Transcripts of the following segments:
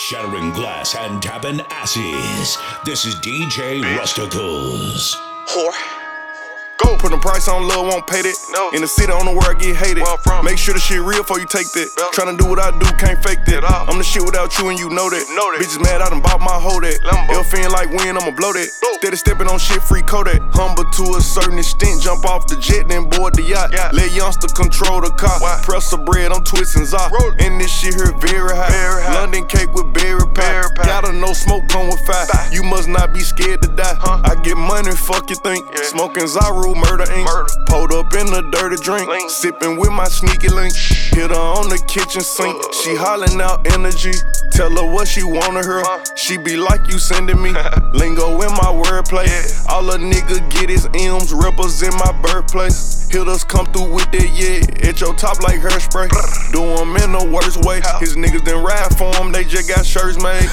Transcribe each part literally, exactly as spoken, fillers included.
Shattering glass and tapping asses. This is D J Rusticles. Whore. Go. Put a price on love, won't pay that. No. In the city, on the world, get hated. Where I'm from. Make sure the shit real before you take that. Bell. Tryna do what I do, can't fake that. At all. I'm the shit without you and you know that. Know that. Bitches mad, I done bought my hoe that. Lambo. L fin like wind, I'ma blow that. Go. Steady stepping on shit, free Kodak. Humble to a certain extent, jump off the jet, then board the yacht. Yeah. Let youngster control the car. Why? Press a bread, I'm twisting za. Roll. And this shit here very high. Very high. London cake with berry pie. Berry pie. Gotta know smoke come with fire. Fire. You must not be scared to die. Huh? I get money, fuck you think. Yeah. Smoking Zaru, murder ink. Murder. Pulled up in a dirty drink. Link. Sipping with my sneaky link. Hit her on the kitchen sink. Uh. She hollering out energy. Tell her what she wanted her. Huh? She be like you sending me. Lingo in my wordplay. Yeah. All a nigga get is M's. Represent my birthplace. Hitters come through with that, yeah. At your top like hairspray. Do 'em in the worst way. How? His niggas done ride for 'em. They just got shirts made.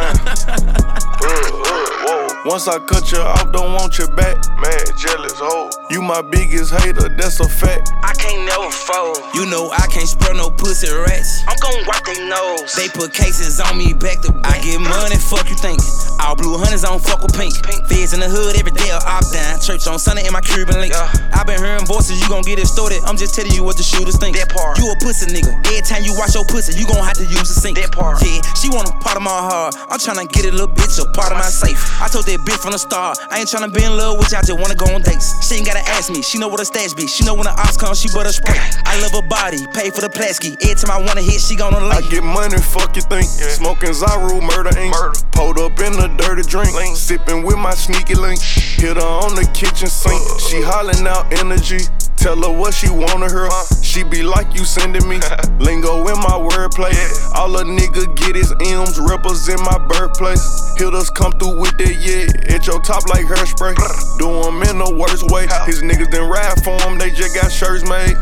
Uh, uh, whoa. Once I cut you off, don't want you back. Mad, jealous, hoe. You my biggest hater, that's a fact. I can't never fold. You know I can't spare no pussy rats. I'm gon' wipe they nose. They put cases on me back to back. I get money, fuck you thinking. All blue hunters, I don't fuck with pink. Pink. Feds in the hood every day, opt down. Church on Sunday in my Cuban link. Yeah. I been hearing voices, you gon' get it started. I'm just telling you what the shooters think. That part. You a pussy nigga. Every time you wash your pussy, you gon' have to use the sink. That part. Yeah, she want a part of my heart. I'm tryna get a little bitch a part of my safe. I told that bitch from the start, I ain't tryna be in love with you, I just wanna go on dates. She ain't gotta ask me, she know what a stash be. She know when the ops come, she butter spray. I love her body, pay for the plasky. Every time I wanna hit, she gon' I lay. get money, fuck you think. Yeah. Smoking Zaru, murder ink. Murder. Pulled up in a dirty drink. Link. Sipping with my sneaky link. Hit her on the kitchen sink. Uh. She hollering out energy. Tell her what she wanted her. Huh? She be like you sending me. Lingo in my wordplay. Yeah. All a nigga get is M's. Represent my birthplace. Hitters come through with that, yeah. At your top like hairspray. Do 'em in the worst way. How? His niggas done ride for 'em. They just got shirts made.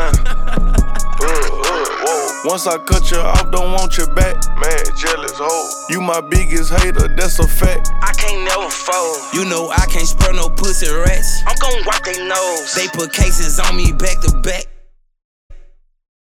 Uh, uh, whoa. Once I cut you off, don't want you back. Mad, jealous, hoe. You my biggest hater, that's a fact. I can't never fold. You know I can't spare no pussy rats. I'm gon' wipe they nose. They put cases on me back to back.